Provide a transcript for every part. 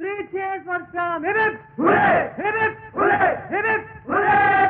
Three cheers for Shyam. Hip hip! Hooray! Hip hip! Hooray! Hip hip! Hooray!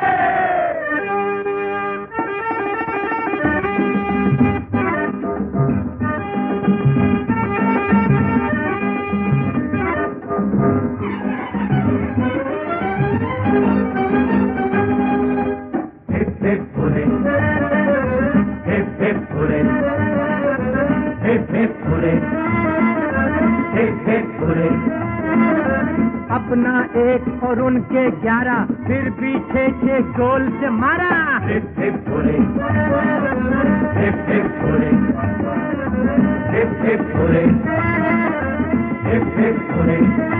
Hip hip hooray! Hip hip hooray! Hip hip hooray! Hip hip hooray! अपना एक और उनके 11 फिर भी 6 goal से मारा। Hip hip hooray, hip hip hooray, hip hip hooray, hip hip hooray.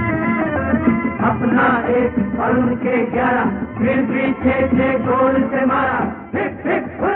अपना एक और उनके 11 फिर भी 6 गोल से मारा। Hip hip hooray.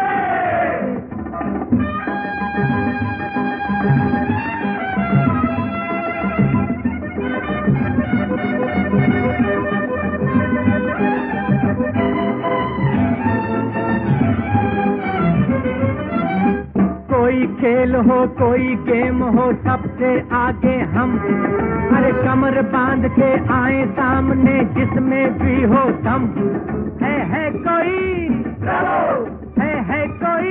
कोई खेल हो कोई गेम हो सबसे आगे हम, अरे कमर बांध के आए सामने जिसमें भी हो दम। है कोई है कोई।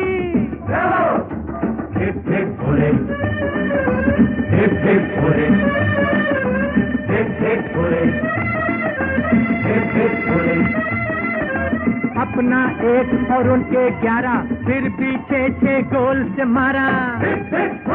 Hip hip hooray, hip hip hooray, hip hip hooray, hip hip hooray. अपना एक और उनके 11 फिर भी 6 गोल से मारा। हिप हिप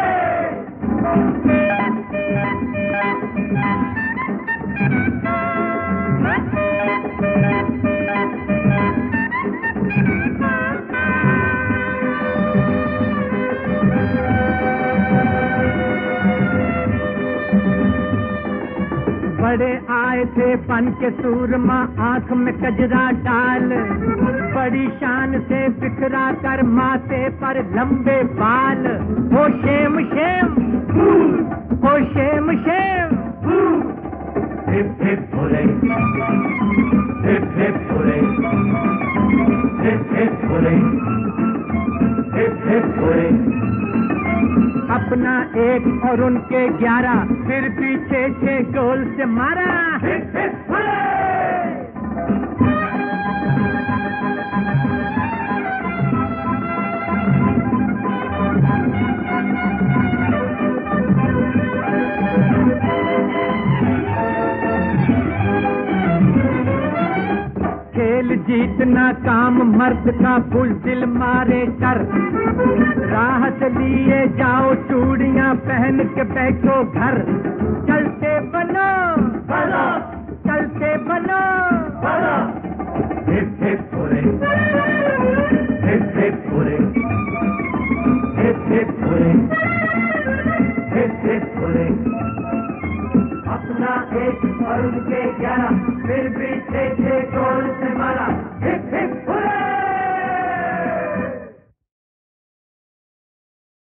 बड़े आए थे बन के सूरमा आंख में कजरा डाल, बड़ी शान से बिखरा कर माथे पर लंबे बाल। Oh shame shame, oh shame shame. Hip hip hooray, hip hip hooray, hip hip hooray, hip hip hooray. अपना एक और उनके 11 फिर भी 6 गोल से मारा। Hip hip hooray. खेल जीतना काम मर्द का बुज़दिल मारे कर, राह से लिए जाओ चूड़ियां पहन के बैठो घर। चलते बनो बनो, चलते बनो बनो। Hip hip hooray, hip hip हूरे,